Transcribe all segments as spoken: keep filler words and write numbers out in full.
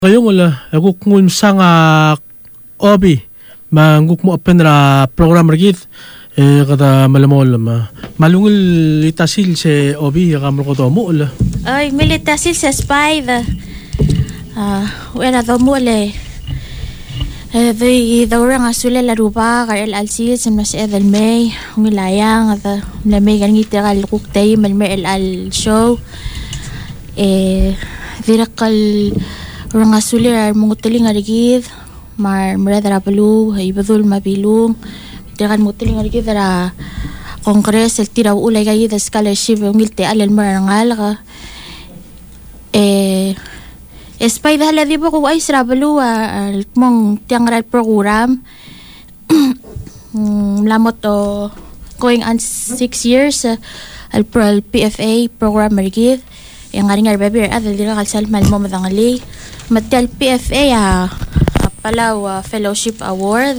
Ngayong wala, ako kung sa nga obi, manguk mo open ra program rigit, eh kata malamol ma malungil itasil se obi kamro ko to mo la. Ay militasil sa spy the ah wala do mo le. Eh the the orang asule la ruba kar el alsil sa mas edel may umilayang at na may ganit kal kuktay mal mer el al show. Eh virakal orang asule ar mungutling arigid mar mredra balu ibadul mabilung dekan mutling arigid ra kongres el tira ulay gayid scholarship ungilte alel marangal ka eh espay dahala di ba ko ay srabalu al mong tiangral program lamot to going on six years uh, al pro P F A program arigid yang ngaring arbabir adal dira kalsal mal mo madangali matel P F A ah Palau uh, Fellowship Award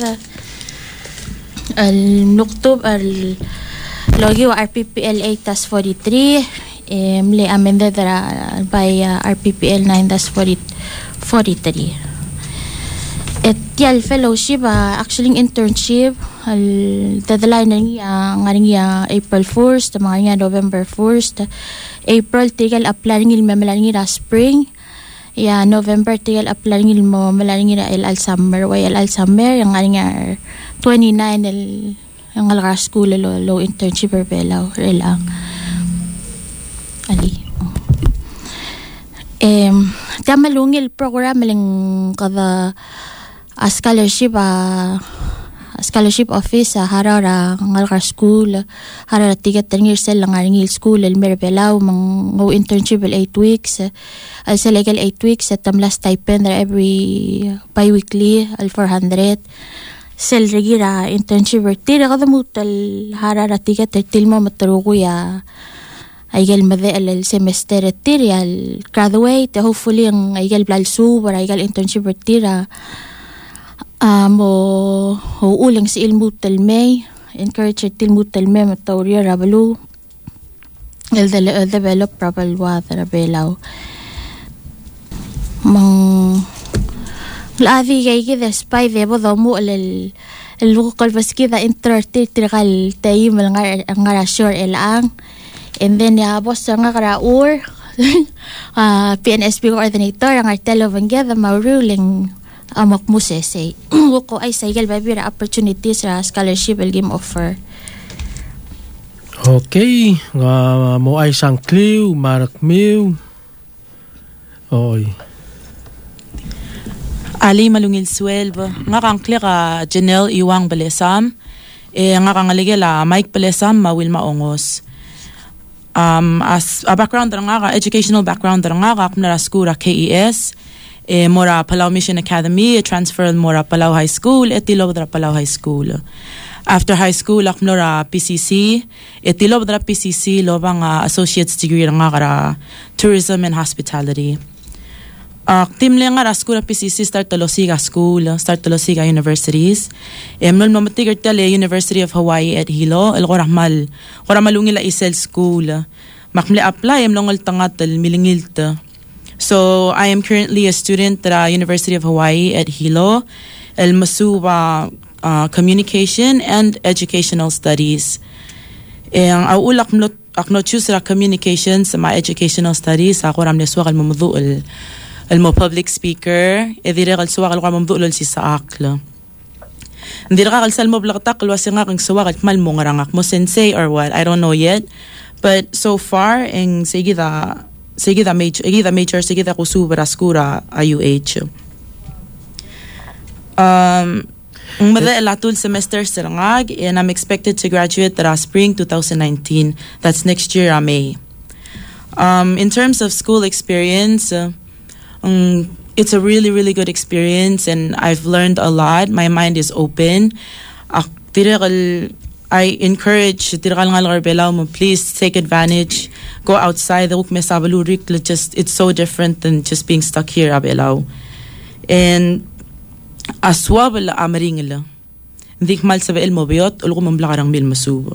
al nuktub al logi wa R P P L eight dash forty-three um, le amended uh, by uh, R P P L nine dash forty-three. Et yal fellowship uh, actually internship al deadline nga ngaring ya April first mga nga November first April tigal apply ngil mamalang nga spring ya November tigal apply ngil mo malaling nga el al summer way el al summer yang ngaring nga twenty-nine el yang alga school lo low internship belaw relang ali em tamalungil program maling kada a scholarship a scholarship office a harara ngalga school harara tigat tengir sel ngaringil school el merbelaw mang go internship el eight weeks al sa legal eight weeks at tamla stipend every bi-weekly al four hundred sel regira internship tira kada mutal harara tigat tilmo matarugo ya aygal made el semester tira al graduate hopefully ang aygal blalsu or aygal internship tira Um, o, o ulang si ilmu talmay, encourage ilmu talmay matawriya rabalu, el, de, el develop rabalwa rabelaw. Mang, lavi gay kida spy debo domo el, el lukol bas kida interti trigal tayo malangar ngara sure elang, and then ya boss nga kara ur, uh, P N S P coordinator ang artelo vangyada mauruling amak mo sesay ko ay saygal babira opportunities ra scholarship el game offer. Okay, nga mo ay sang clue marak mew. Oy. Ali malungil swelbo nga kang klika Janelle Iwang Balesam e nga kang aligela Mike Balesam mawil maongos. Um as a background nga ka educational background nga ka kumara skura K E S e mora Palau Mission Academy, e transferred mora Palau High School, et tilob dra Palau High School. After high school, ak mora P C C, et tilob dra P C C, lobang uh, associate's degree nga kara tourism and hospitality. Ak uh, timle nga ra school P C C start Talosiga School, start Talosiga Universities. E mnol mamatigar tale University of Hawaii at Hilo, el korahmal, koramalungila isel school. Makmle apply emlongol tangat el milingilt. So I am currently a student at the University of Hawaii at Hilo, El Masuwa uh, Communication and Educational Studies. Ang aulak mlo akno choose ra communications sa my educational studies ako ram neswa kal mamdu el el mo public speaker e dire kal suwa kal mamdu lol si sa akla. Ndira kal sal mo blaktak kal wasinga kang suwa kal mal mo ngarangak mo sensei or what I don't know yet, but so far ang sige da sige da major sige da major sige da kusubra skura I U H um mada elatul semester serangag and I'm expected to graduate at spring twenty nineteen, that's next year May. Um in terms of school experience uh, um, it's a really really good experience and I've learned a lot. My mind is open. uh, I encourage please take advantage, go outside. Just it's so different than just being stuck here abelaw. And aswab la amaringla. Hindi mal sa el mobiot ulgo mamlakarang mil masubo.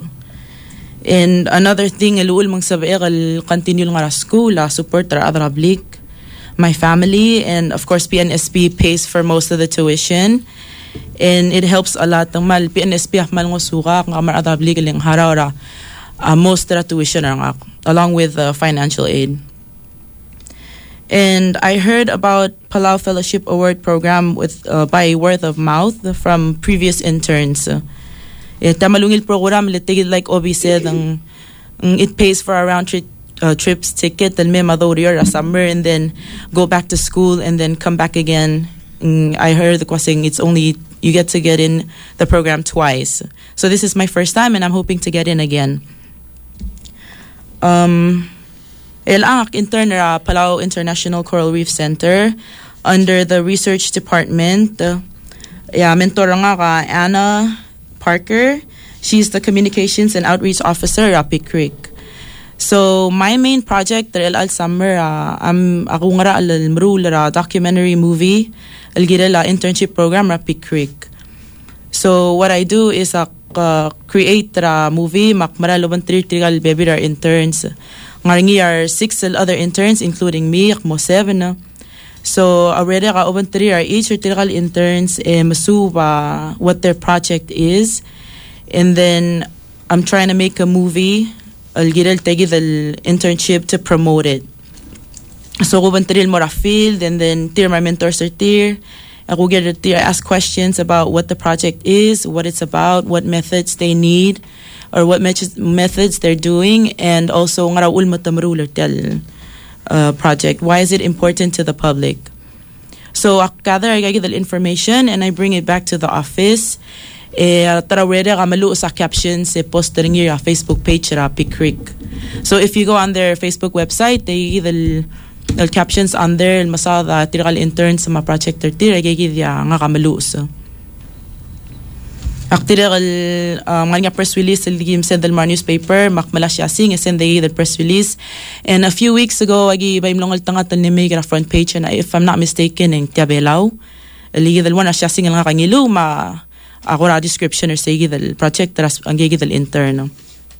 And another thing elul mang sa el continue nga school support ra other public my family, and of course P N S P pays for most of the tuition, and it helps a lot. Ang mal P N S P mal ngo suka ng amar adabli galing harawra most of the tuition ang along with uh, financial aid. And I heard about Palau Fellowship Award Program with uh, by word of mouth from previous interns. Eh, tamalungil program litigid like Obi said, ang, ang it pays for a round trip uh, trips ticket and may madorior a summer and then go back to school and then come back again. And I heard the question it's only you get to get in the program twice. So this is my first time and I'm hoping to get in again. Um, el ang intern ra Palau International Coral Reef Center under the research department. Uh, yeah, mentor nga ka Anna Parker. She's the communications and outreach officer at Pick Creek. So my main project there al summer uh, am ako nga ra al mrul ra documentary movie al gira la internship program at Pick Creek. So what I do is uh, uh, create ra movie makmara loban three trigal baby ra interns. Ngaringi are six other interns including me mo seven. Uh. So already ka oban three are each trigal interns eh masuba what their project is, and then I'm trying to make a movie. I'll get the internship to promote it. So go bantril mo ra field and then tier my mentors are tier. I go get a tier, ask questions about what the project is, what it's about, what methods they need, or what methods they're doing, and also ngara ulma tamruler tel uh, project. Why is it important to the public? So I gather I get the information and I bring it back to the office. Eh, tarawere ka malu sa captions e post rin your Facebook page ra Pick Creek. So if you go on their Facebook website, they the the captions on there masada tiral interns sa ma project ter tira gigidya nga kamalu so. Aktiral um, nga press release el gim send the newspaper makmala siya sing send the press release, and a few weeks ago agi ba imlongal tangat ni may front page na if I'm not mistaken in Tiabelaw el the one siya sing nga kangilu ma ako ra description or say the project ras ang gigi the intern.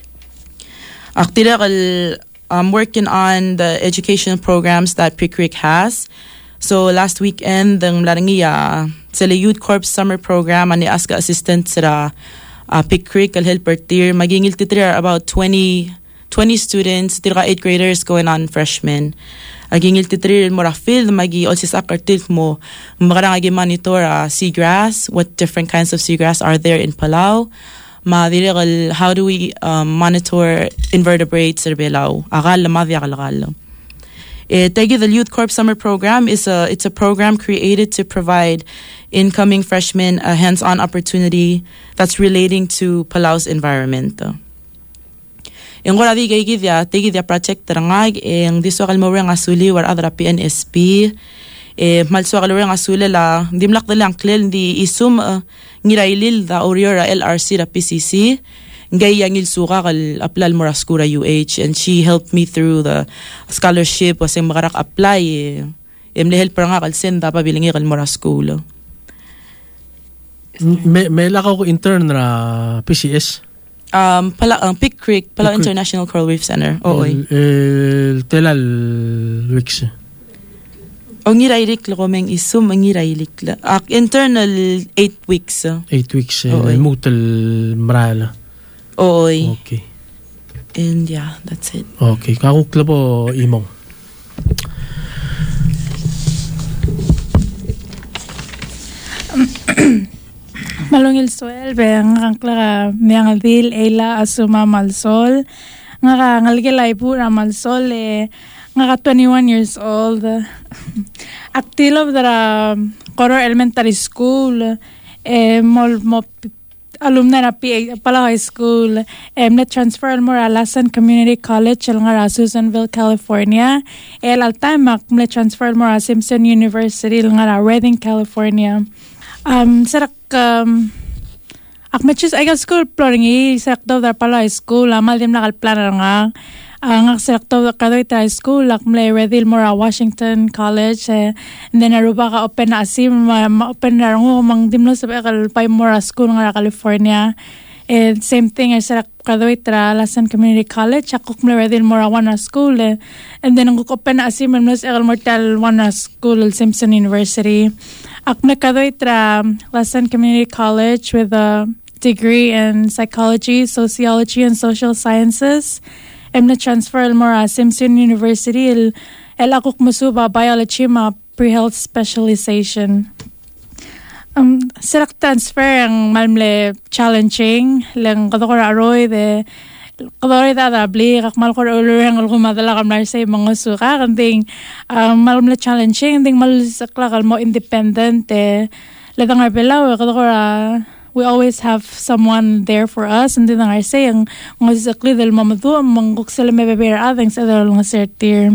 Aktiral I'm working on the educational programs that Pick Creek has. So last weekend ang larangiya sa Youth Corps summer program ani aska assistant sa uh, Pick Creek al helper tier magingil titira about twenty students tira eighth graders going on freshmen. Agingil titrir mo ra field magi also sa kartil mo makarang agi monitor uh, seagrass, what different kinds of seagrass are there in Palau. Ma dirigal how do we um, monitor invertebrates sa Palau. Agal ma diagal. Eh tagi the Youth Corps summer program is a it's a program created to provide incoming freshmen a hands-on opportunity that's relating to Palau's environment. Yung wala di gay gidya, tigi dia project terangag, yung diso kalmawari nga suli war adra P N S P, eh malso kalmawari nga suli la, di mlak dala ang klel, di isum uh, ngirailil da oriora L R C ra P C C, ngay yang ilsuka kal aplal mo raskura U H, and she helped me through the scholarship, wasing makarak apply, eh, em help nga kal senda pa bilingi kal mo raskulo. May, may lakaw ko intern ra P C S? Um, pala, um, Pick Creek, Palau International Coral Reef Center. Oo. El, el telal weeks. O ngirailik la komeng isum ang ngirailik la. Uh, internal eight weeks. Eight weeks. Eh, mutal marala. Oo. Okay. And yeah, that's it. Okay. Kakukla po imong. Malungil soel be nga klara miang dil ela asuma malsol nga ngalgilay pura malsol eh nga twenty-one years old active of the Coral Elementary School eh mol mo alumna na P Palau High School eh na transfer mo ra Lasan Community College nga ra Susanville, California. El al time mak na transfer mo ra Simpson University nga ra Redding, California. Um, sarak um, akmachis ay school ploringi sarak daw dar Palau High School amal dim nakal plan nga ang sarak daw kadoy high school akmle Redhill Mora Washington College eh, and then aruba ka open na asim ma, ma open na ngo mang dimno sa kal pay Mora School nga California And same thing, I said, graduate tra Lasan Community College. Ako kumla din mora wana school. Eh. And then, ang kukopen na asim, mas egal mortal wana school, Simpson University. Ako nakaduate tra Lasan Community College with a degree in psychology, sociology, and social sciences. I'm na transfer mora Simpson University. El, el ako kumusuba biology ma pre-health specialization. Um, sirak transfer ang malmle challenging lang kadokora aroy de kadokora dadabli kak malkor ulo ang kumadala kamar sa mga suka kanting um, malmle challenging kanting malsakla kalmo independent eh ladang arbelaw kadokora we always have someone there for us and then I say ang ngasakli del mamadu manguk sila may bebera adang sa dal nga certier.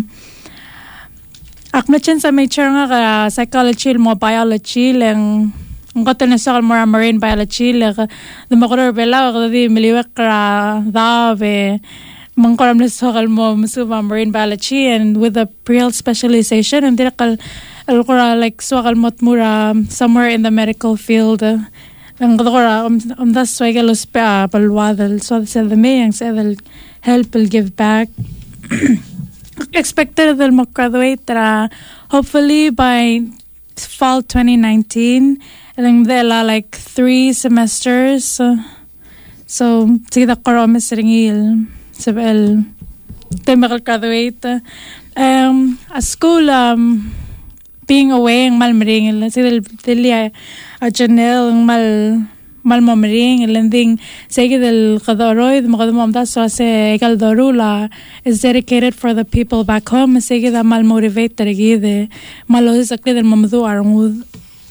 Akna chen sa may chair nga ka psychology mo biology lang ang kata na sa kalmora marine biology lang dumakulor bela kasi miliwek ka dave mangkoram na sa kalmo masuba marine biology and with a pre-health specialization and direkal alkora like so kalmot mura somewhere in the medical field ang kadokora um, um das so igalos pa palwadal so sa the may ang sa help will give back. Expected that I'll graduate uh, hopefully by fall twenty nineteen. I think there are like three semesters. So, so sige ko ro mesringil sabel temel graduate. Um, a school um being away ang malmering sige dili a Janelle ang mal malmamring landing sige del kadoroy makadumam da so se kaldorula is dedicated for the people back home sige da mal motivate tergide malo sakle del mamdu armud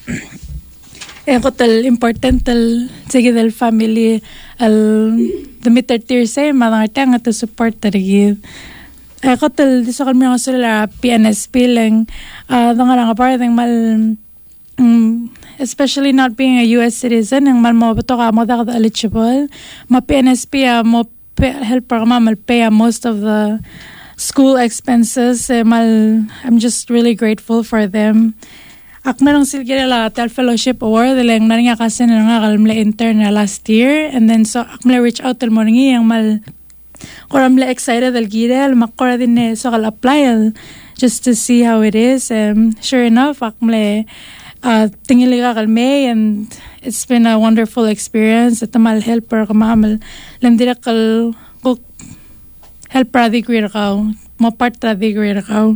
e hotel important el sige del family el the mitter tier say madang tanga to support tergide e hotel diso kami ang sila P N S P lang uh, dangarang aparteng mal um, especially not being a U S citizen ang mal mo beto ka mo da eligible ma P N S P uh, mo help programa mal pay uh, most of the school expenses eh, mal I'm just really grateful for them. Ak merong silgira la tel fellowship award lang na nga kasi na nga kalmle intern na last year and then so ak mle reach out tel morning ang mal koramle excited al girel makora din eh, so kal apply just to see how it is um, sure enough ak mle Uh, tingili ka kalme and it's been a wonderful experience at mal helper ka maamal lang dira kal kuk helper degree ka mo part degree ka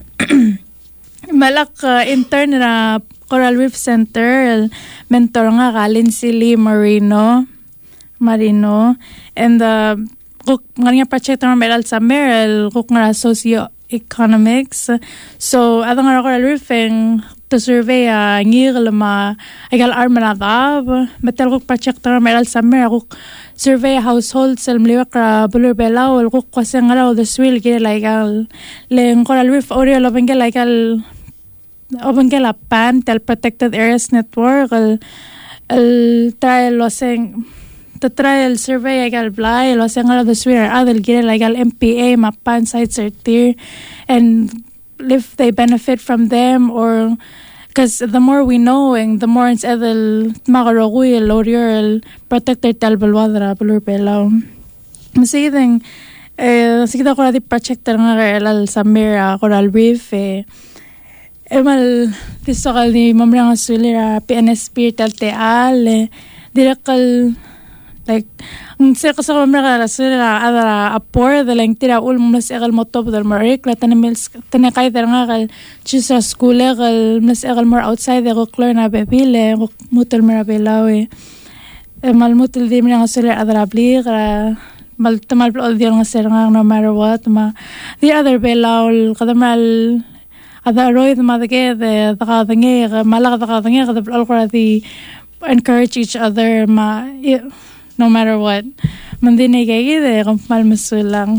malak uh, intern na Coral Reef Center mentor nga kalin si Lee Marino Marino and uh, kuk nga project na meral sa Meral kuk nga socio economics so adang nga Coral Reef to survey a uh, ngir ma egal armanadab metal ko project na meral summer ko survey household sel mliwa ka bulur belaw ko kasi ngaraw the swil gire legal leng Coral Reef area lobeng legal open la pan tel protected areas network el el trial loseng the trial survey egal blay loseng ngaraw the swil adel gire legal M P A mapan sites are there and if they benefit from them or because the more we know and the more it's edel magarogui el oriol protected tal balwadra bulur pelaw masideng eh sigda ko di project nga el Samira Coral Reef eh emal tisokal ni mamrang asulira P N S P tal teal eh direkal like ang sir ko sa mamrang asulira adara apor de lang tira ul mas egal motob del marik la tanimils tanakay nga kal chisa school egal mas egal more outside de klor na bebile mutel marabelawe mal mutel di mga asulira adara blir mal tamal plo di nga sir nga no matter what ma the other belaw kadamal ada roid madage de dagadenge malaga dagadenge de already encourage each other ma no matter what mandinigay de kumpal masulang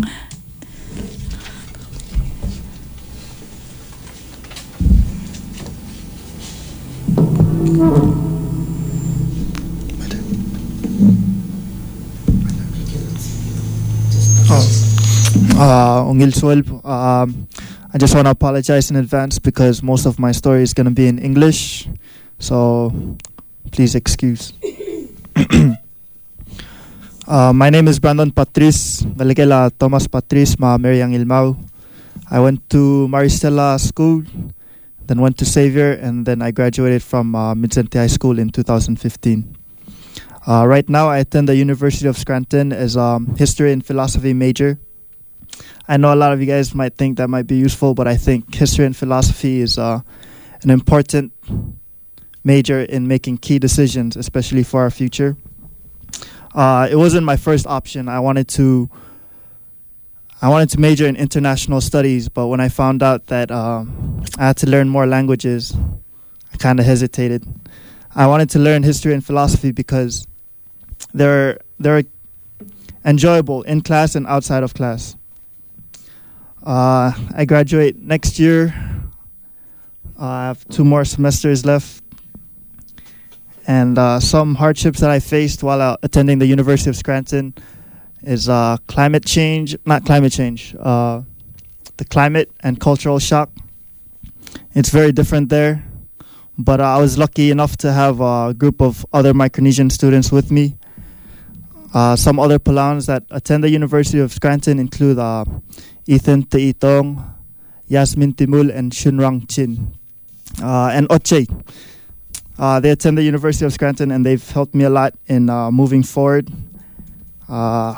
oh uh Ongil Suel uh, I just want to apologize in advance because most of my story is going to be in English, so please excuse. Uh, my name is Brandon Patrice. Galigela Thomas Patrice ma Meriang Ilmau. I went to Maristella School, then went to Xavier, and then I graduated from uh, Mid-Centi High School in two thousand fifteen. Uh, right now, I attend the University of Scranton as a um, history and philosophy major. I know a lot of you guys might think that might be useful, but I think history and philosophy is uh, an important major in making key decisions, especially for our future. Uh, it wasn't my first option. I wanted to I wanted to major in international studies, but when I found out that uh, I had to learn more languages, I kind of hesitated. I wanted to learn history and philosophy because they're they're enjoyable in class and outside of class. Uh, I graduate next year. Uh, I have two more semesters left. And uh, some hardships that I faced while uh, attending the University of Scranton is uh, climate change, not climate change, uh, the climate and cultural shock. It's very different there. But uh, I was lucky enough to have a group of other Micronesian students with me. Uh, some other Palauans that attend the University of Scranton include uh, Ethan Teitong, Yasmin Timul, and Shunrang Chin, uh, and Oche. Uh, they attend the University of Scranton, and they've helped me a lot in uh, moving forward. Uh,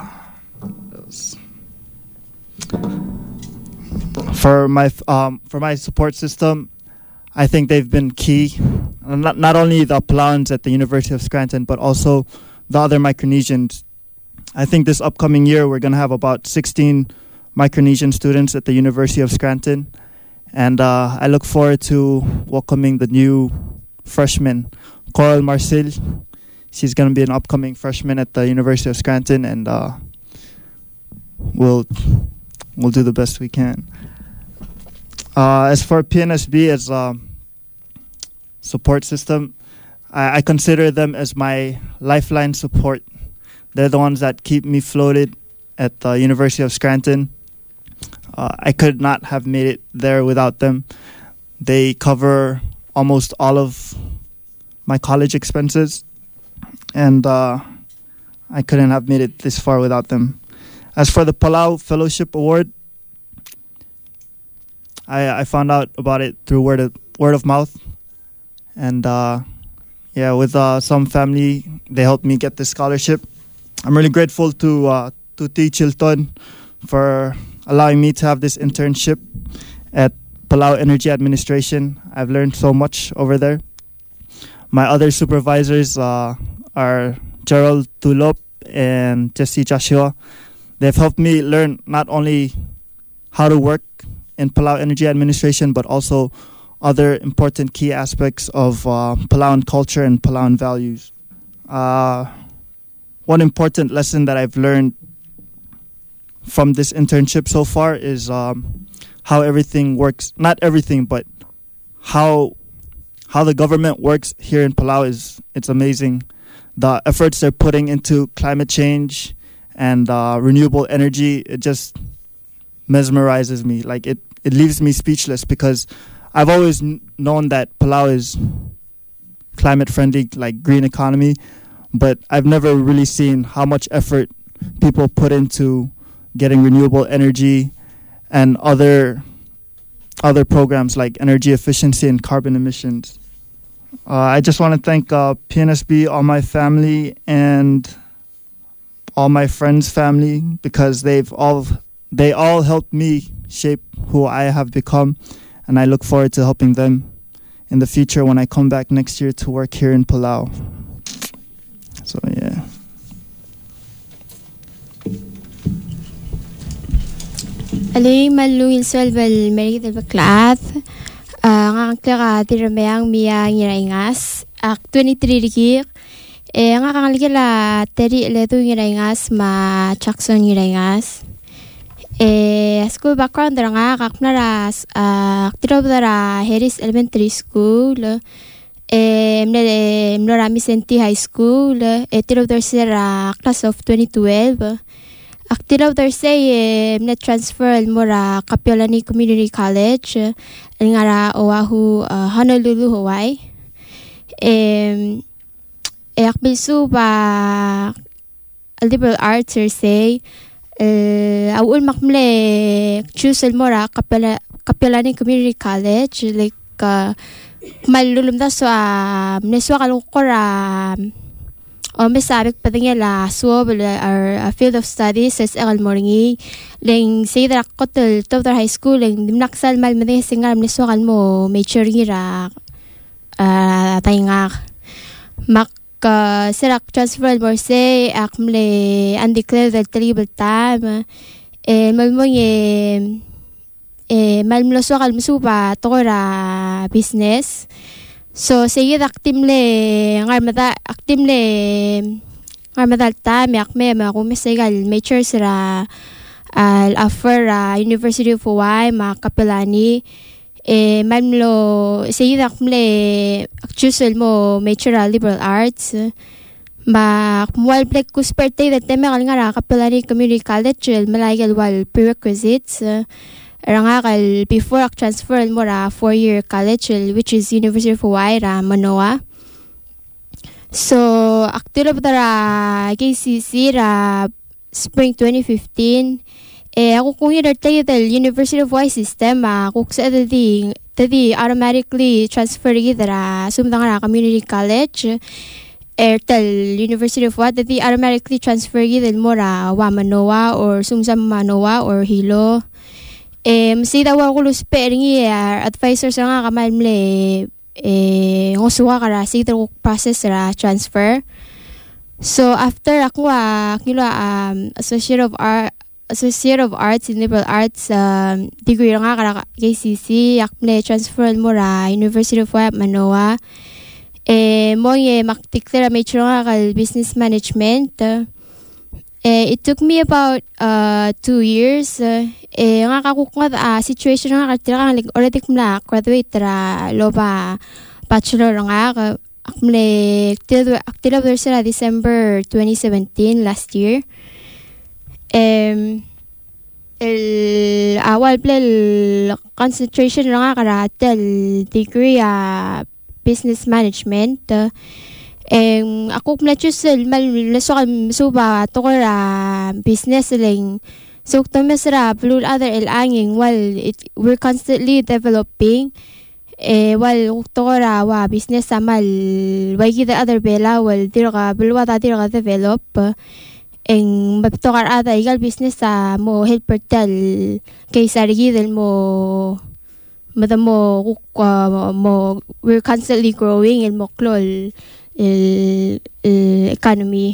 for my um, for my support system, I think they've been key. Not not only the Palauans at the University of Scranton, but also the other Micronesians. I think this upcoming year we're going to have about sixteen Micronesian students at the University of Scranton, and uh, I look forward to welcoming the new freshman, Coral Marcel. She's going to be an upcoming freshman at the University of Scranton, and uh, we'll we'll do the best we can. Uh, as for P N S B as a support system, I, I consider them as my lifeline support. They're the ones that keep me floated at the University of Scranton. Uh, I could not have made it there without them. They cover almost all of my college expenses, and uh, I couldn't have made it this far without them. As for the Palau Fellowship Award, I, I found out about it through word of, word of mouth, and uh, yeah, with uh, some family, they helped me get this scholarship. I'm really grateful to uh, Tuti Chilton for allowing me to have this internship at Palau Energy Administration. I've learned so much over there. My other supervisors uh, are Gerald Tulop and Jesse Joshua. They've helped me learn not only how to work in Palau Energy Administration, but also other important key aspects of uh, Palauan culture and Palauan values. Uh, one important lesson that I've learned from this internship so far is um, how everything works. Not everything, but how how the government works here in Palau is it's amazing. The efforts they're putting into climate change and uh, renewable energy, it just mesmerizes me. Like it, it leaves me speechless because I've always n- known that Palau is climate friendly, like green economy, but I've never really seen how much effort people put into getting renewable energy and other other programs like energy efficiency and carbon emissions. Uh, I just want to thank uh, P N S B, all my family, and all my friends' family, because they've all they all helped me shape who I have become, and I look forward to helping them in the future when I come back next year to work here in Palau. So yeah. Ali malungil swelbel merik del baklath nga klara tiramayang miya ngiraingas ak twenty-three dikir e nga kangaligela teri letu ngiraingas ma Jackson ngiraingas e school background nga kaknara aktirobdara Harris Elementary School e mne mnora Mid-Centi High School e tirobdar sera class of twenty twelve. Aktilaw Thursday mne transfer mora Kapiolani Community College ngara Oahu uh, Honolulu Hawaii. E e akbilsu ba liberal arts or say uh, awul makmle choose mora kapela kapelani community college like uh, malulum da so um neswa kalukora o mesabik padingya la so or a field of studies as egal moringi leng say da kotel to high school leng dimnaksal mal mading singar neswa kal mo major ngira uh, tayngak mak uh, serak transfer mo say akmle undeclared the terrible time eh malmo ye eh malmo so kal musuba tora business so sige aktimle ngarmada aktimle ngarmada ta mek me ma ko mesegal major sira al offer University of Hawaii ma kapelani eh malmo sige aktimle choose mo major liberal arts ma wal black ko sperte de tema ngara kapelani community college malaigal wal prerequisites rangal before ak transfer mo ra four year college which is University of Hawaii ra Manoa so aktulo ra K C C ra spring twenty fifteen eh ako kung yun tayo University of Hawaii system ako sa tadi tadi automatically transfer ra sumdang ra community college Airtel University of Hawaii tadi automatically transfer gid mo ra wa Manoa or sumsam Manoa or Hilo Um, si daw ako lus peringi uh, advisor sa nga kamalmle eh ngosuwa kara si daw process ra transfer so after ako uh, kilo um associate of art associate of arts in liberal arts um, degree nga kara K C C akmle transfer mo ra University of Hawaii Manoa eh mo ye maktikler major nga kal business management uh, eh it took me about uh two years uh, eh nga kakukwa uh, situation nga katira like already kumla graduate ra loba bachelor nga akmle active sila December twenty seventeen last year um el awal plel concentration nga karatel degree uh, business management uh, Um, ako mlachusel mal lesokal suba tokora business ling so tamesra blue other el anging while it we're constantly developing eh while tokora wa business amal wagi the other bela wal dirga bulwa ta dirga develop en mabtokar ada igal business sa mo helper tel kay sarigi del mo madamo mo we're constantly growing el mo klol El, el economy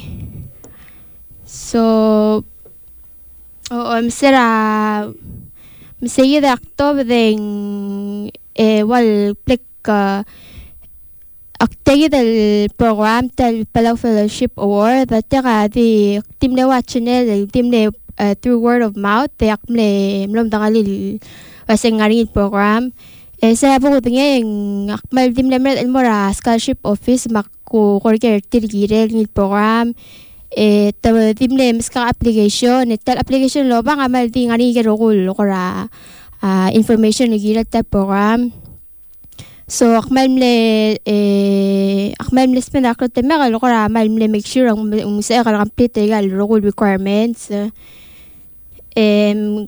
so oh um sera mesaya de October den eh wal plek uh, actegi del program del Palau Fellowship Award that tera di timle wa channel timle uh, through word of mouth te akmle mlom dangalil wasengari program eh sa po tingeng akmal timle mer el mora scholarship office mak ko korker tirgirel ni program eh taw dimle miska application tal application lo bang amal di ngani gerogul kora uh, information ni girat ta program so akmal mle eh akmal mle spend akro temer kora amal mle make sure ang sa kala complete gal rogul requirements em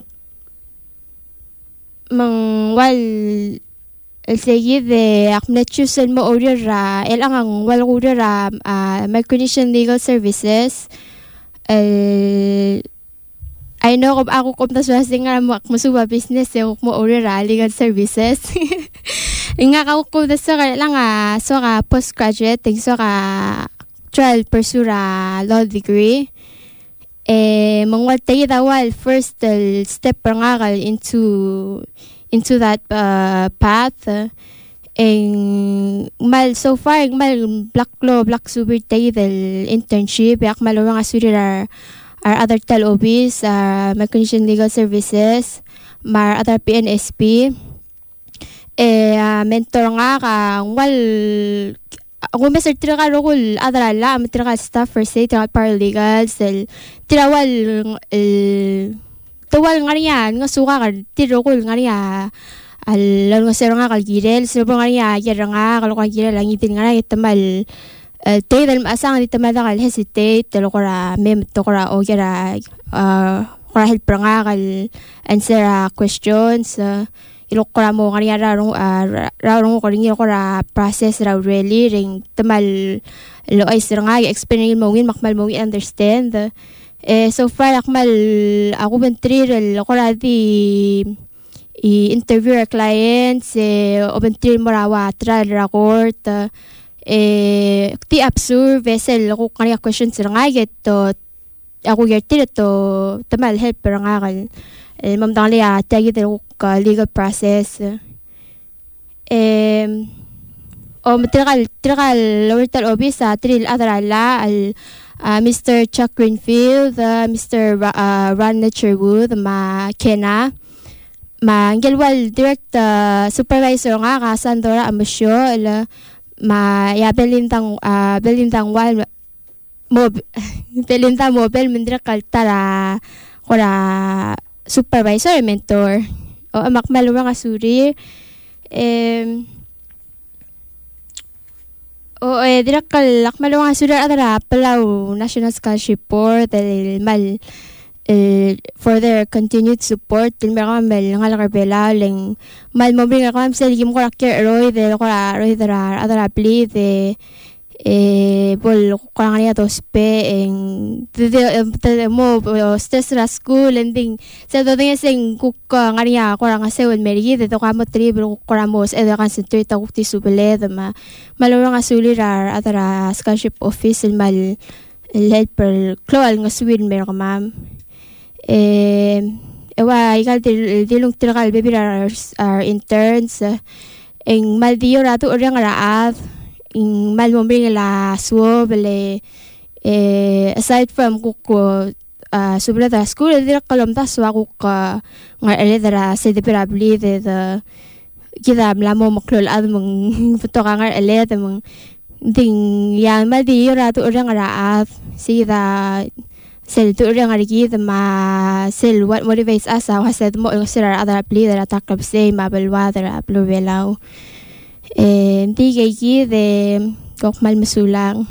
mang wal el seguide akmletchusen mo orira el ang wal orira uh, micronesian legal services el I know kung ako kung taswa singa mo akmusuba business e mo orira legal services nga ka kung taswa lang uh, so ka postgraduate ting so ka trial pursue law degree eh mangwal tayo dawal first uh, step nga into into that uh, path uh, en mal so far mal black law black super tayo del internship yak mal nga suri are other tel obis uh, mechanician legal services mar other P N S P eh uh, mentor nga ka wal ako messer tira ka rogul adra la tira ka staff for say tira paralegals el tirawal el tawal nga riyan nga suka ka tirokul nga riya al nga sero nga kalgirel sero nga riya yara nga kalokang girel ang itin nga na itamal Tay dal maasang dito madakal hesitate talo kora mem to kora o kira kora help nga kal answer questions ilo kora mo kanya rarong rarong ko ring kora process raw really ring tamal lo ay sir nga explain mo win makmal mo understand eh so far akmal ako bentri kora di i-interview our clients eh obentri mo rawa trial record eh ti absurd vessel ko kanya questions nga geto ako gerti to tamal help pero nga kal eh mamdang liya tagi ko ka legal process eh o matrakal trakal lower tal obis sa tril adrala al Mister Chuck Greenfield Mister Ron Sherwood ma Kena ma ngelwal direct supervisor nga ka Sandora Amasyo ma ya belintang uh, belintang wal mob belintang mobile mindra kaltara kora supervisor mentor o amak maluma nga suri em o eh direct kalak maluma nga suri adara Palau National Scholarship Board del mal Uh, for their continued support til mereka mel ngal bela leng mal mo bring ako am sel gim ko rakker roy de ko roy dara adara pli de eh bol ko ngania dos pe en de mo stress ra school ending se do den sing ku ka ngania ko nga sewel merigi de to ka mo tribal ko ramos e de concentrate ko ti subele de ma malo nga sulirar adara scholarship office mal helper kloal nga swin mer ma'am eh ewa igal dilung tilgal baby our, our interns en mal dio rato orang raat en mal mombring la suo bele eh aside from kuko uh, subla da school dir kalom ta swa ko ka nga ele dara se de probably de the kita mlamo maklol ad mong foto ka nga ele de mong ding ya mal dio rato orang raat si da sel tu orang lagi ma sel what motivates us how has mo sila other play that attack club say mabel water blue belau eh di gigi de kok mal masulang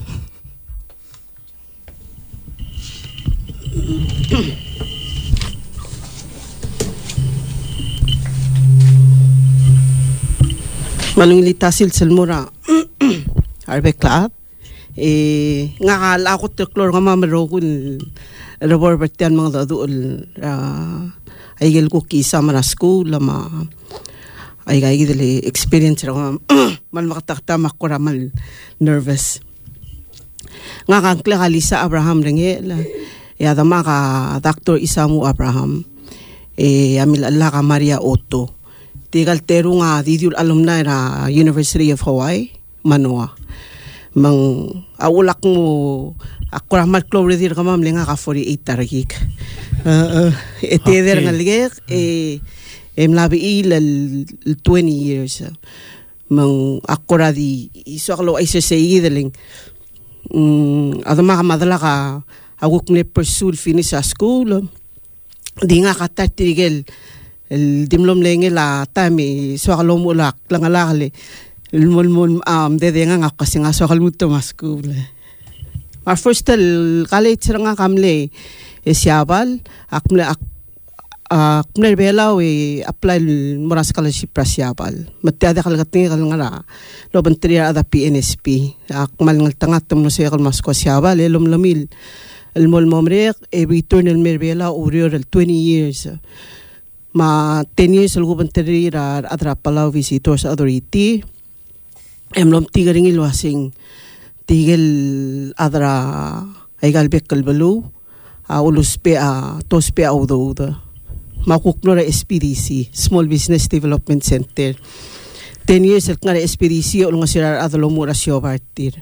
malungilita sil selmura arbe club eh nga kala ko teklor nga mamero kun robor bertian mga dadul ay gel ko kisa mana school lama ay gay gideli experience ra man makatakta makora mal nervous nga kankla kalisa Abraham ringe ya dama ka doctor Isamu Abraham eh amil alla ka Maria Otto tigal teru nga didul alumni ra University of Hawaii Manoa mang awulak mo ako ramal klore dir kamam lenga ka forty-eight tarigik uh eteder nga ligek e em labi il twenty years mang ako ra di iso aklo ay sesei deling um adama ka madala ka awuk ne pursue finish a school di nga ka tatigel el dimlom lenge la tami so aklo mo lak langalakale Mulmul um de nga nga kasi nga so kalmuto maskul. Our first el college nga kamle esyabal akmle ak akmle belaw e apply mura scholarship prasyabal. Matiada kalgatni kal nga lo bantria ada P N S P. Akmal ng tangat mo sa kal masko syabal elom lamil. El mol momrek e return el merbela urior el twenty years. Ma ten years el gubantria adra Palau Visitors Authority. Emlom tigaring ilwasing tigel adra ay galbek kalbalu a uluspe a tospe a udo makukno ra S P D C Small Business Development Center ten years el nga S P D C ul nga sirar adalo mura siyo partir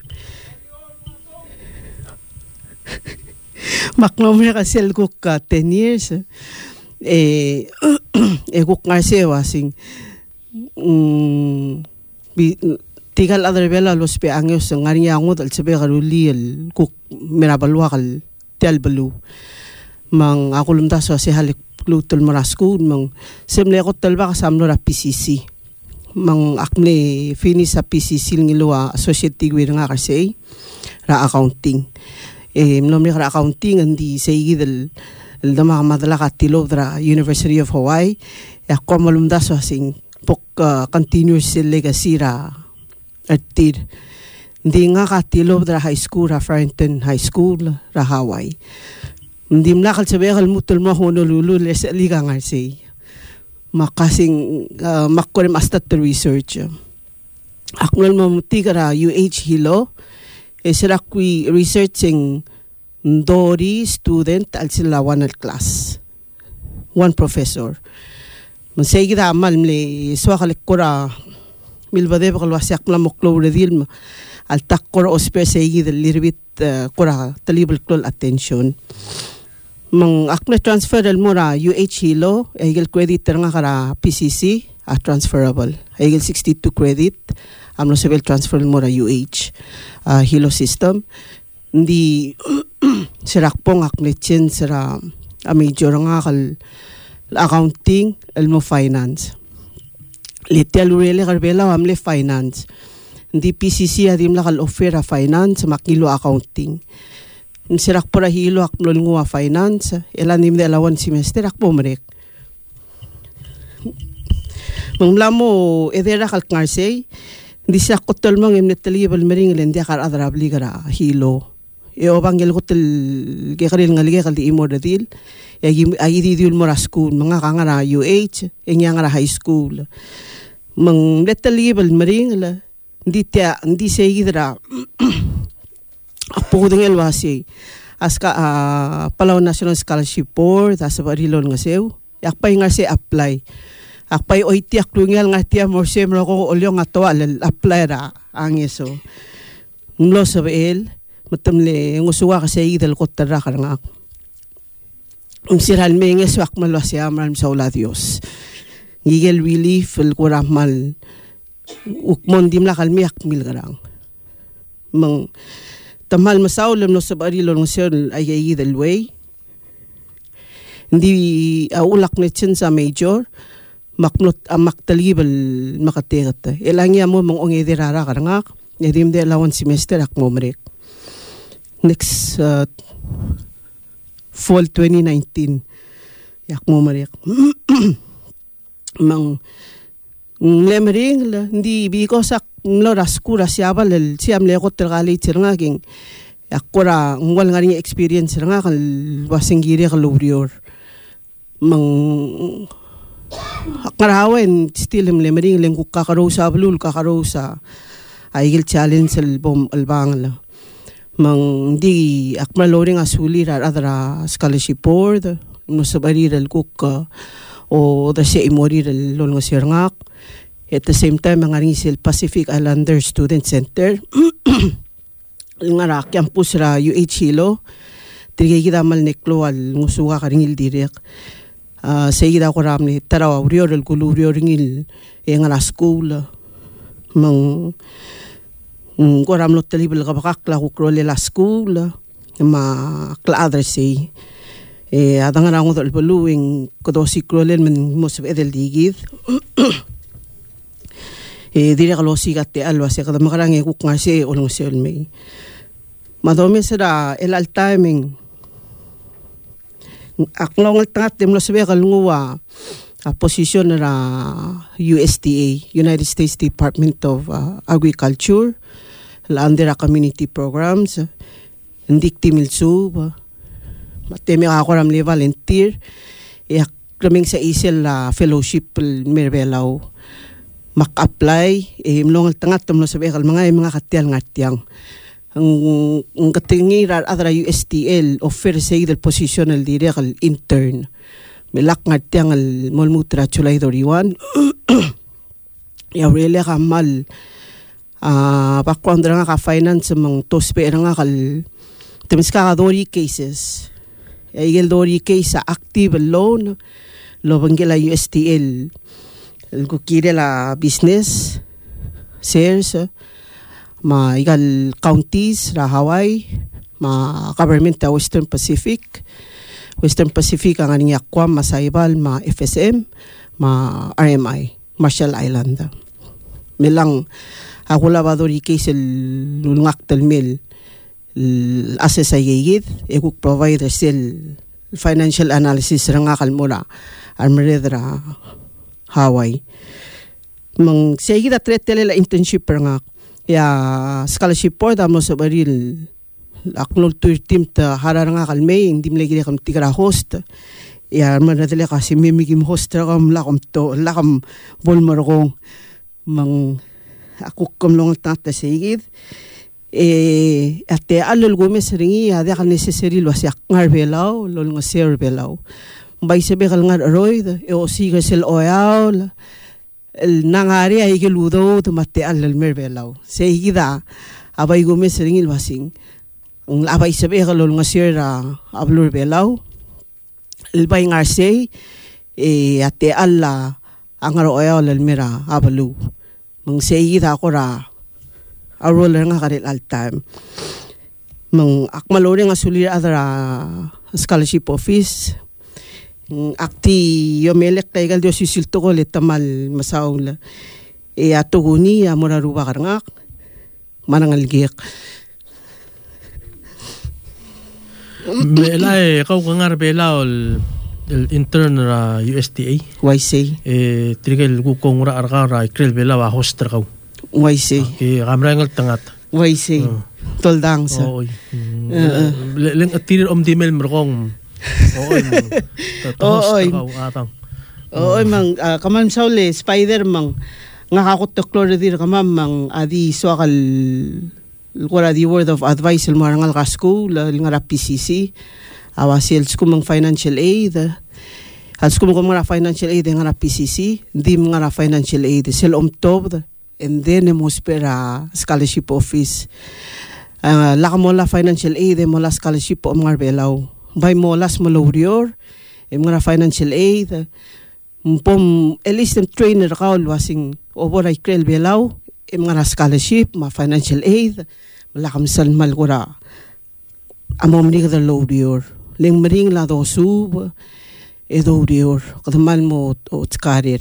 makno mo kasi el kuk ka ten years eh e kuk nga siya wasing um, tigal adre bela los pe angos ngariya ngot al sebe garuli el kuk merabalwa kal tel belu mang akulum ta so si halik lutul marasku mang semle ko telba kasamno ra P C C mang akme finish sa P C C ngilwa associate degree nga kasi ra accounting eh mnomni ra accounting andi say dal dama madala ka tilo dra University of Hawaii ya ko malumda so sing pok uh, continuous legacy ra atir hindi nga ka tilo dra high school ra Farrington High School ra Hawaii hindi mlakal sa bekal mutul mo Honolulu les liga nga say makasing uh, makore master research aknol mo mutigara U H Hilo e sila kui researching Dori student al sila one class one professor man say gida amal mle swakalik kura milbade bakal wasyak la moklo redil al takkora ospe say gida lirbit uh, kura talibal klol attention mang akna transfer al mura U H Hilo egel credit nga kara P C C a transferable egel sixty-two credit amno sebel transfer mura U H uh, Hilo system ndi sirak pong aknetchen sira a major nga kal accounting elmo finance litel really karbela amle finance ndi P C C adim la kal offer a finance makilo accounting sirak pora hilo akmlon ngwa finance elanim de lawan semester akpo merek manglamo edera kal ngarsey ndi siyak kotol mang emnetlibal mering lendi kar adrabli gara hilo e obangel hotel ke karil ngalige kaldi imodadil e agi didul mora school mga kangara U H enya ngara high school mang little level maring la ndi tia ndi segidra apo dingel wasi aska uh, Palau National Scholarship Board asa barilon ngasew yakpay nga se apply akpay oiti aklungel nga tia morsem ko olyo nga to al apply ra angeso nglo sabel matamle ngusuwa kasi idal ko tara karanga umsiral menges wak malwasi amram sa ula Dios ngigel relief el kuramal ukmon dim la kalmiak milgarang mang tamal masaulam no sa barilon ngusyon ay idal way hindi aulak netchen sa major maknot amak talibal makategat elangya mo mang ongedirara karanga edim de lawan semester ak momrek next uh, fall twenty nineteen yak mo mariak mang lemring la hindi biko sak loras kura siabal siam le ko tergali tirngaging yakura ngwal ngari experience nga kal wasinggiri kal lurior mang akarawen still lemring leng ku kakaro sa blul kakaro sa aigil challenge al bom albang la mang di akmaloring asuli ra adra scholarship board no sabari ral cook uh, o da siya imori ral lol nga sirngak at the same time ang aring sil Pacific Islander Student Center nga ra campus ra U H Hilo tigay kita mal neklo al ngusuga karingil direk uh, sa ida ko ram ni taraw urior al kulurior ringil e nga ra school uh, mang Mm, ko ram lot talibal ka bakakla ko krole la school ma kladre si e adang ra ngod albaluing ko do si krole men mos edel digid e dire ka lo si gatte alwa se kada makarang e kuk nga si olong si olmei madome sera el al timing aklong tat dem lo sebe kal nguwa a position ra U S D A United States Department of uh, Agriculture la under community programs ndik timil sub matemi ako ram le volunteer e kraming sa isel la fellowship merbelaw mak-apply e mlong tangat tumlo sa bekal mga mga katyal ngatyang ang ang katingi ra adra U S D L offer say del positional direct intern milak ngatyang al molmutra chulay doriwan ya really kamal ah uh, background nga ka finance mang tospe nga kal temis ka dori cases ay gel dori case sa active loan lo bangela U S D L el kukire la business shares ma igal counties ra Hawaii ma government ta Western Pacific Western Pacific ang aning yakwam masaibal ma F S M ma R M I Marshall Island melang ako labadori case lulngak talmel assess ayigid ekuk provider sel financial analysis ranga kalmura armredra Hawaii mang sayigid atretele la internship ranga ya scholarship po damo sa baril aknol tu team ta hararanga kalme hindi mlegi kam tigra host ya armredele kasi mimigim host rakam lakom to lakam bolmargong mang ako kumlong tata sayigid eh ate alol gomes ringi ade kan necessary lo siak ngar belaw lol nga ser belaw bay sabi kal ngar roy e o siga sel oyaw el nangari ay geludo tomate alol mer belaw sayigida abay gomes ringi wasing ang abay sabi kal lol nga ser ablur belaw el bay ngar say e ate alla angar oyaw lol mera abalu mang sayigida ko ra a roller nga karil all time. Mang akmalori nga sulir adara scholarship office. Akti yomelek taigal dio sisilto ko letamal masaul. E atuguni amuraruba karangak manangalgik. Belay kau kangar belaol el intern ra U S D A. Why say? Eh trigel gukong ra arka ra ikrel belawa hoster kau. Why say? Okay, kamrangal tangat. Why say? Uh, Toldang sa. Oo. Leng atirir om dimel merkong. Oo. Oo. Atang. Oo mang kamam saule spider mang ngakakot to chloridir kamam mang adi swakal wala di word of advice el marangal ka school ngara P C C awasil ko mang financial aid. Hals ko mga financial aid ngara P C C, dim ngara financial aid sel om tob. And then mo spera scholarship office uh, laka mo la financial aid mo la scholarship o mga belaw bay mo las mo lawrior e mga financial aid pom elistem trainer ka wasing over ay krel belaw e mga scholarship ma financial aid lakam sal malgura amom ni ka lawrior ling maring la do sub e lawrior kadmal mo o tskarir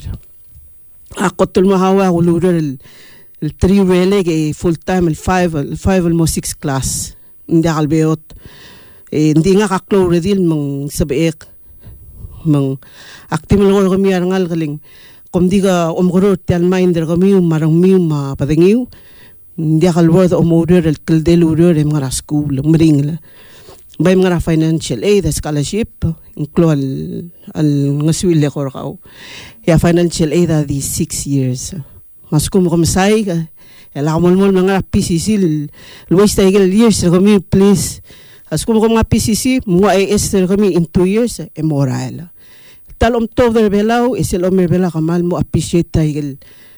ako tulmahawa ako lura el, el three wele ke full time el five el five el mo six class hindi kalbeot eh, hindi nga kaklore din mang sabiek mang aktim lang kami arangal kaling kung di ka umgurot tiyan minder kami marang mi ma padangiw hindi kalword umorder el kaldel urder el mga school maring la bay mga financial aid scholarship include al, al ngaswile ko rakaw ya financial aid di six years mas kum kumsay ela kamulmul mga P C C luwis tayo years kami please as kum mga P C C mga A S kami in two years e moral talom to der belaw isel omer bela kamal mo appreciate tayo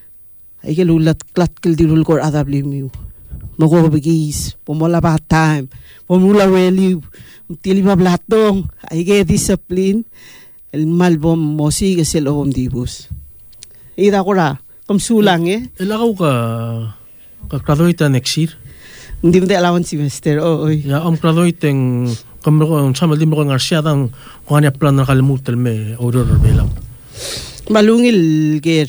ay ulat klat kil dirul kor adabli mi mako bigis pomola ba time pomula value tili ba blatong ay ge discipline el malbom mosi que se lo omnibus ida kora kom sulang eh elakaw ka ka graduate next year hindi mo allowance semester oh oy ya om graduate ng kamro ko samal di mo ko ngarsia tang kunya plan na kalimutan me order belaw malungil ger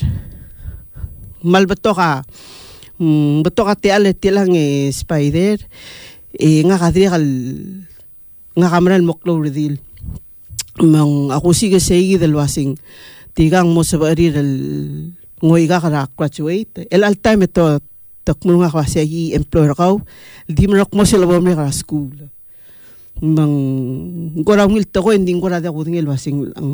malbato ka Hmm, beto ka tial tilang eh spider eh nga kadri kal nga kamran moklo redil mang ako sige segi del wasing tigang mo sa bari del ngoy ga kara graduate el all time ito takmo nga kasi i employer ka di mo mo sila mo ka school mang gorang milto ko hindi ko rada ko ngel wasing ang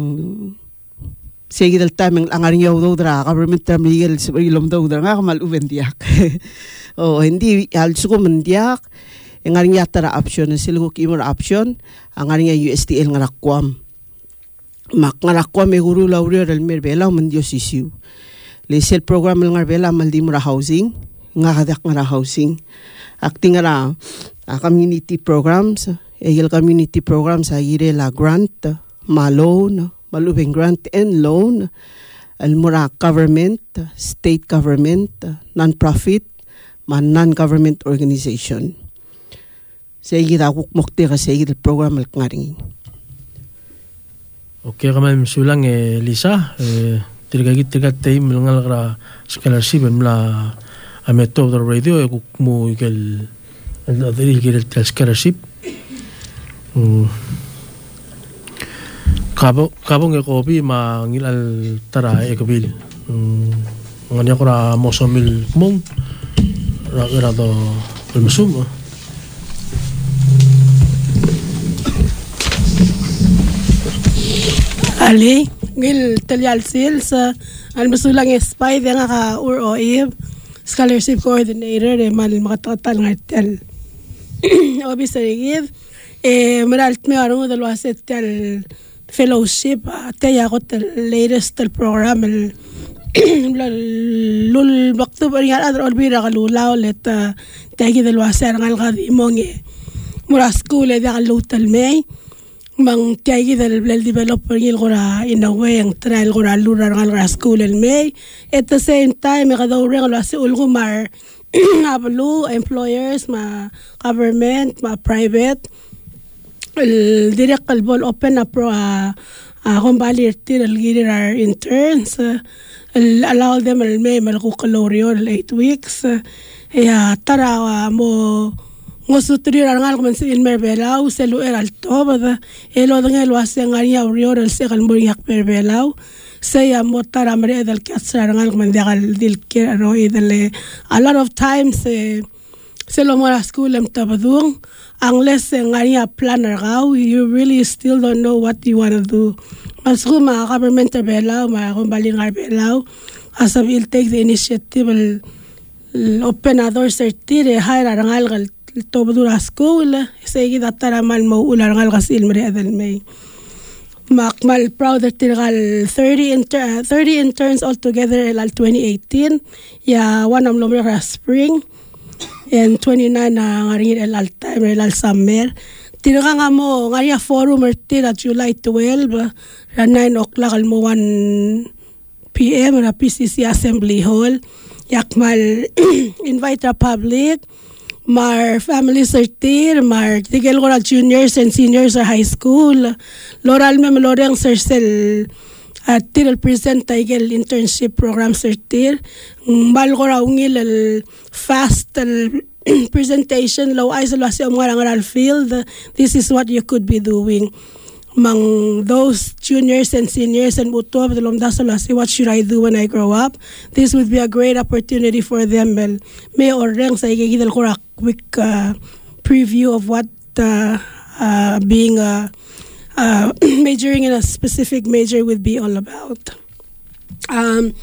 segi del time ang aring yaw daw dra government term legal sa ilom daw dra nga kamal ubendiak oh hindi also ko mendiak ang aring yatara option sila ko kimor option ang aring U S T L nga rakwam mak nga rakwam e guru laureor el merbela mendio sisiu le sel program nga bela maldi mura housing nga kadak nga housing acting nga community programs egel community programs ayire la grant malone malubing grant and loan, al-mura government, state government, non-profit, man non-government organization. Sige da kukmukti ka sige da program al-ngaring. Okay ka ma'am sulang eh, Lisa, eh, tirgagit tirgatay mlangal kra scholarship mla ameto the radio e kukmu ikel adril kirel scholarship kabo kabong e kopi ma ngilal tara e kabil ngani kra mosomil mong ra ra do masum Ali ngil talyal sales al masulang spy de nga ka ur oib scholarship coordinator e mal makatatal ngatel obi sarigid e maralt me aro dal waset tal fellowship te ya got latest tal program el lul maktub ari adar olbira kalulaw let tagi dal waser ngal gadi monge mura school e da lutal may mang tiagi del del developer ngil gora in a way ang trial gora lurar ngal ra school el may at the same time ka daw ring lo si ulgumar ablu employers ma government ma private el direct al bol open up pro a hombali tir el girir our interns el allow them el may mal ko kalorio el eight weeks ya tara mo ngosutri rangal ko man si Ilmer Belao selu er alto bada elo dengan lo aseng aria urior el sekal muriak per Belao saya motar amre dal kasra rangal ko man dagal dil kero idale a lot of times eh, selo mora school em tabadung unless ngaria planner gao you really still don't know what you want to do masku ma government Belao ma kombalin ngar Belao asab il take the initiative el open other certire hire rangal gal tobdura school segi datara mal mo ular ngal gasil mere adal may makmal proud tirgal thirty inter thirty interns altogether al twenty eighteen ya one am lomre spring and twenty-nine na ngari el al time el al summer tirga nga mo ngari forum tira July twelve at nine o'clock al mo one p m na P C C assembly hall yakmal invite the public mar family certir mar tigel gora juniors and seniors sa high school loral mem loreng sersel at til present tigel internship program certir bal gora ungil el fast el presentation low isolation ngarang field this is what you could be doing among those juniors and seniors and utob the lomdasala say what should I do when I grow up this would be a great opportunity for them well may or reng sa igigidal ko a quick uh, preview of what uh, uh, being a uh, majoring in a specific major would be all about um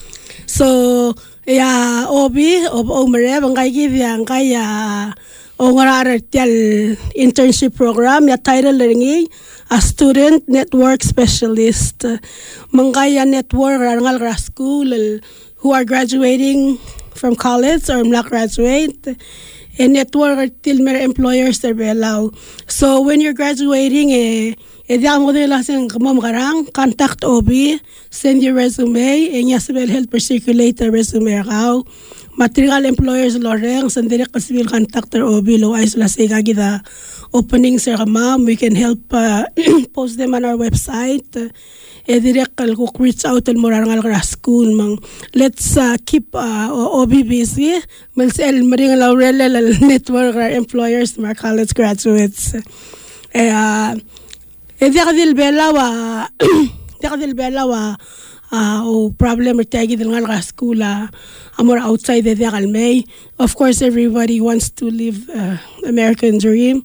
so yeah obi ob omre bangay gidyan kaya ongarar tial internship program ya title ringi a student network specialist mangaya network rangal ra school who are graduating from college or not graduate and network till mer employers there allow so when you're graduating eh Eda mo de la sen mo garang contact O B send your resume and yasbel help circulate the resume raw material employers loreng send direct civil contractor O B lo ay sila sa gida opening sir ma'am we can help uh, post them on our website e direct kal ko reach out el morangal gra school mang let's uh, keep uh, O B busy melsel maring laurel network our employers our college graduates eh uh, إذا قديل بلاوا إذا قديل بلاوا أو problem تاجي دلنا السكولا أمور outside إذا قال may of course everybody wants to live uh, American dream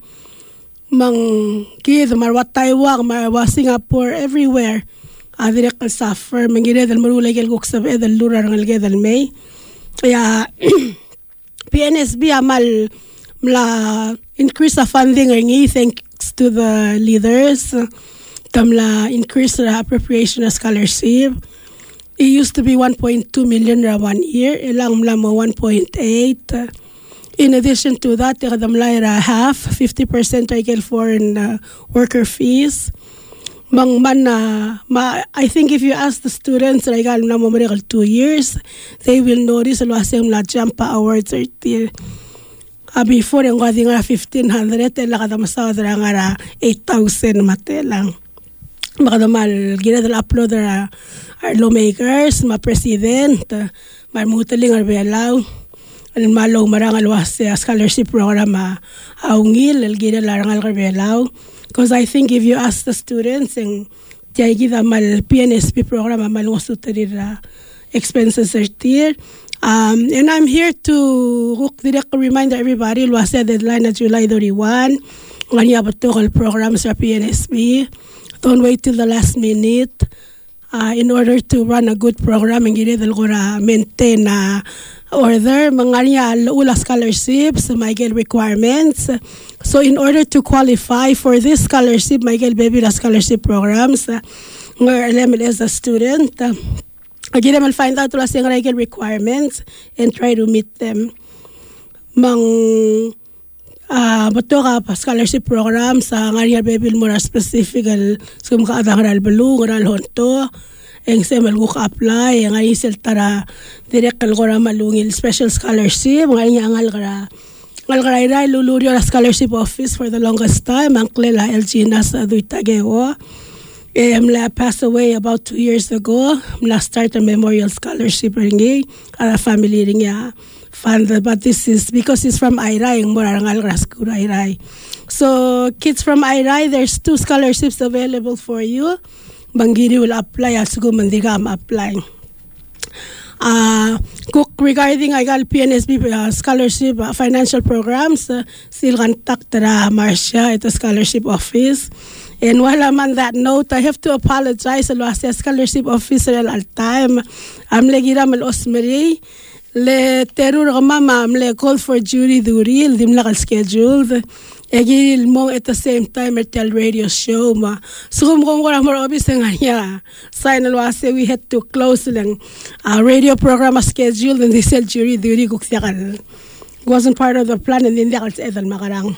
mang كذا مروا تايوان مروا سingapore everywhere هذا قل سافر من جريد المرولة جل قصب إذا اللورا رجل جذا المي يا P N S B عمل ملا increase the funding رني thanks to the leaders tamla increase the appropriation of scholarship it used to be one point two million ra one year ilang mla mo one point eight in addition to that tamla ra half fifty percent again foreign uh, worker fees mang man uh, ma I think if you ask the students regal na mo regal two years they will notice lo asem la Jampa awards or Uh, before yung gadi nga fifteen hundred ela kada masawad nga eight thousand matelang makadamal gina dal upload our, our lawmakers, ma president, uh, marmutaling arbelaw, al malaw marang alwas uh, scholarship program uh, aungil al gina larang al arbelaw. Because I think if you ask the students and tiay gida mal P N S P program mal ngosutarir uh, expenses are tier. Um, and I'm here to direct remind everybody was the deadline at July thirty-first. When you have a total programs for P N S B, don't wait till the last minute. Uh, in order to run a good program and get it maintain uh, order, mga ula scholarships, Michael requirements. So in order to qualify for this scholarship, Michael baby la scholarship programs, uh, as a student. Uh, Again, I'll find out what's the regular requirements and try to meet them. Mang uh, bato ka pa scholarship programs sa ngariya baby more specific al sum ka adang ral balu ral honto eng se mal ka apply ang ay sel tara direct kal gora malungil special scholarship ngari angal gara ngal gara ira luluryo la scholarship office for the longest time ang klela L G nas duitageo. Mla passed away about two years ago. Mla start a memorial scholarship ringi para family ringi fund. But this is because it's from Irai, Morangal Raskura Irai. So kids from Irai, there's two scholarships available for you. Bangiri will apply as Gumandigam apply. Uh, regarding I got P N S B uh, scholarship uh, financial programs, uh, still contact the Marcia at the scholarship office. And while I'm on that note, I have to apologize to the scholarship officer at the time. I'm legiram al osmeri le terur mama am le call for jury duri dim la scheduled. Egil mo at the same time at the radio show ma. So kung kung wala more obvious nga niya. Sign al wase we had to close lang uh, radio program scheduled and they said jury duri kuksakal. Wasn't part of the plan and then they got edal makarang.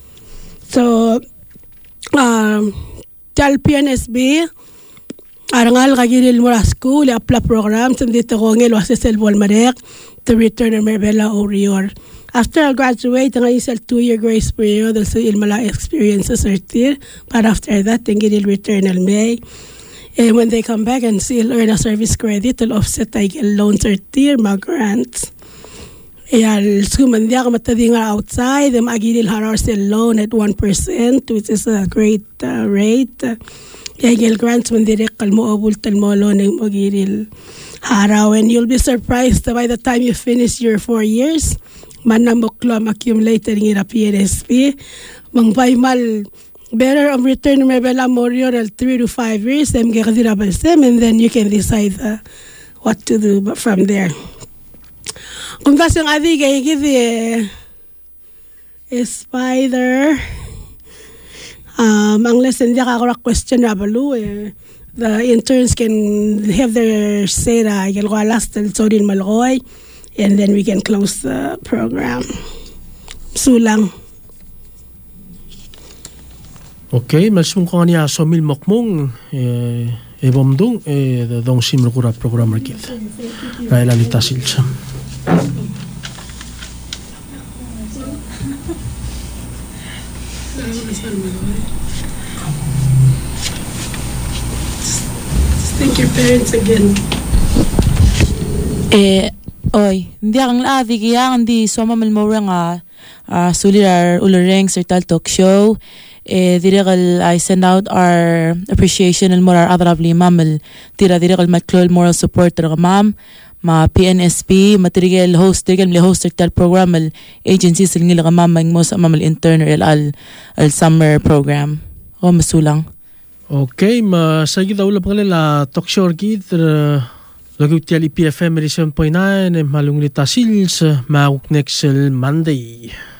So Um, tal P N S B arangal kagiril mura school apla program tandito ko ngel was sel bolmarek to return a merbela orior. After I graduate ang isel two year grace period also ilmala experiences are tier but after that ngiril return al May. And when they come back and still earn a service credit to offset ay loans or tier mag grants. Eyal sumandia ka matading outside, the magiril harar sel loan at one percent, which is a great uh, rate. Eyal grants man direct kalmo obultal mo loan ng magiril haraw, and you'll be surprised by the time you finish your four years. Manamoklam accumulated ng P N S P. Mang paymal better of return mebela morior three to five years, them gekadira sem, and then you can decide uh, what to do from there. Kung kasi ang adi kay kiti eh, spider um, unless hindi ka question rabalu eh, the interns can have their say na last so din malgoy and then we can close the program. Sulang. Okay, malsum ko niya somil mokmong eh ebomdong eh dong simul kura program rakit. Raila litasilcha. Thank your parents again. Eh, oy, hindi ang laadi kaya hindi soma malmora nga uh, sulirar ulareng sertal talk show. Eh, dirikal I send out our appreciation and moral adrabli mamel tira dirikal maklol moral support tira mam ma P N S P material host dirikal mli host sertal program al agencies ngila ka mam mo sa mamal intern al al summer program. O masulang. Okay, ma sagi daw la pangala talk show gid lagu tiali P F M seven point nine malung lita sils ma next Monday.